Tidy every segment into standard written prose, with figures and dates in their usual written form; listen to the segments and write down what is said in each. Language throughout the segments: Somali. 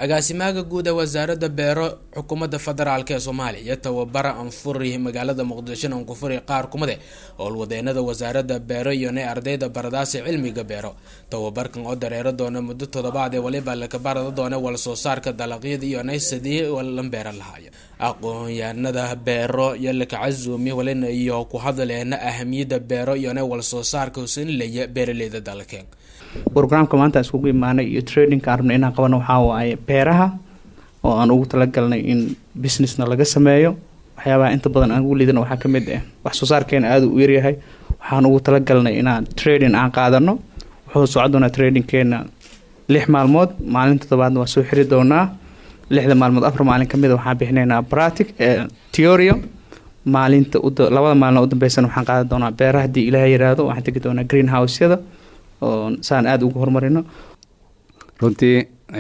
agaasimaha guud ee wasaaradda beero xukuumadda federaalka ee Soomaaliya tababara anfuri magaalada Muqdisho oo ku furay qaar kumade howlwadeenada wasaaradda beero iyo ardayda baradaas cilmiga beero tababarkan oo dareero doona muddo toddobaad ee waliba la ka barado doona wal soo saarka dalagyada iyo sidii wal beero lahaay aqoon-yahanada beero iyo la kacazumi walina iyo ku hadaleena ahamiyada beero iyo wal soo saarka usan leeyahay beeraleyda dalkeen programka maanta isku imaanay iyo trading armna inaan qabano waxa waaye beeraha oo aan ugu talagalnay in businessna laga sameeyo waxyaabaha inta badan aan ugu liidano waxa kamid ah wax soo saarkeena aad u yar yahay waxaan ugu talagalnay inaan trading aan qaadano wuxuu socodona tradingkeena 6 maalmood maalinta toddobaadna waa soo xiri doonaa 6 maalmood afar maalin kamid waxaan bixinaynaa practic theory maalinta labada maalin u dambeysana waxaan qaadan doonaa beeraha hadii Ilaahay yiraahdo waxaan tagi doonaa greenhouse-yada oo saan aad ugu horumarino runtii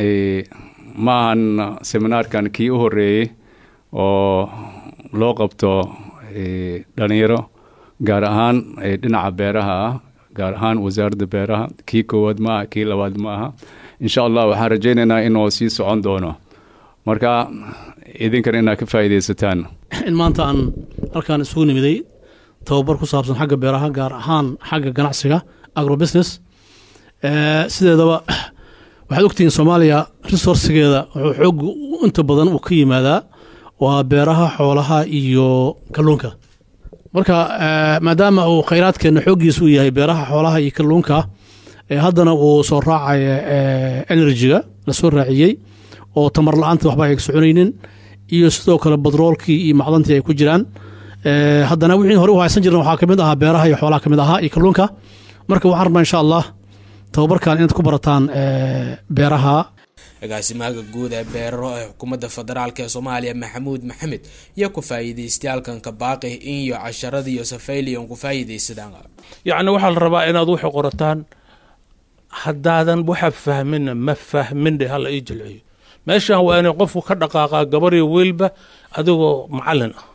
maahan seminaarkan kii u horeeyay oo loo qabto dhalinyaro gaar ahaan dhinaca beeraha gaar ahaan wasaaradda beeraha kii koowaad ma aha kii labaad ma aha insha Allah waxaan rajaynaynaa inuu sii socon doono marka idinkan inaad ka faa'iidaysataan in maanta aan halkaan isugu nimiday tababar ku saabsan xagga beeraha gaar ahaan xagga ganacsiga agrobusiness sideedaba waxaad ogtihiin Soomaaliya resourcegeeda wuxuu xoog inta badan uu ka yimaadaa waa beeraha xoolaha iyo kalluunka marka maadaama uu kheyraadkeena xoogiisu yahay beeraha xoolaha iyo kalluunka haddana uu soo raacay energy-ga la soo raaciyay oo tamar la'aanta waxba ay soconaynin iyo sidoo kale badroolkii iyo macdantii ay ku jiraan haddana wixii hore u haysan jireen waxa kamid ah beeraha iyo xoolaha kamid ah iyo kalluunka marka waxaan rabnaa insha Allah tababarkan inaad ku barataan beeraha agaasimaha guud ee beero xukuumadda federaalka ee Soomaaliya Maxamuud Maxamed iyo ku faa'iideystayalkan ka baaqi in iyo casharada iyo safayliyon ku faa'iideysadaan yaani waxa la rabaa inaad wax qorataan haddaadan waxa fahmin ma fahmin hal ay jilciyo meeshaan waa inay qofku ka dhaqaaqa gabar iyo wiilba adigoo macallin ah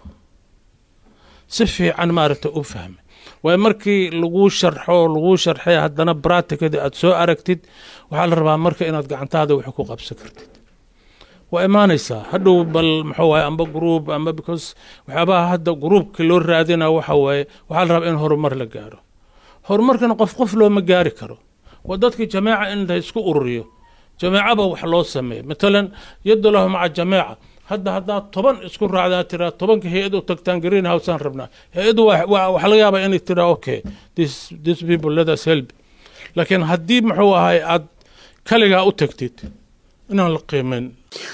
si fiican maaragtay u fahmay way markii lagu sharxay haddana practically aad soo aragtid waxa la rabaa marka inaad gacantaada wax ku qabsan kartid waa imaanaysaa hadhow bal maxaa waay amba group amba because waxaba hadda groupka loo raadina waxa la rabaa in horumar la gaaro horumarkana qof loo ma gaari karo wadadkii jamaaca in la isku ururiyo jamaaca wax loo sameeyo midalan yadlahu maca jamaaca hadda 10 isku raacdaa tira 10 hay'ad u tagtaan greenhouse aan rabnaa hay'ad waxa laga yaabaa inay tira okay this people let us help laakiin haddii muxuu ahay aad kaligaa u tagtid inaan la qiimeyn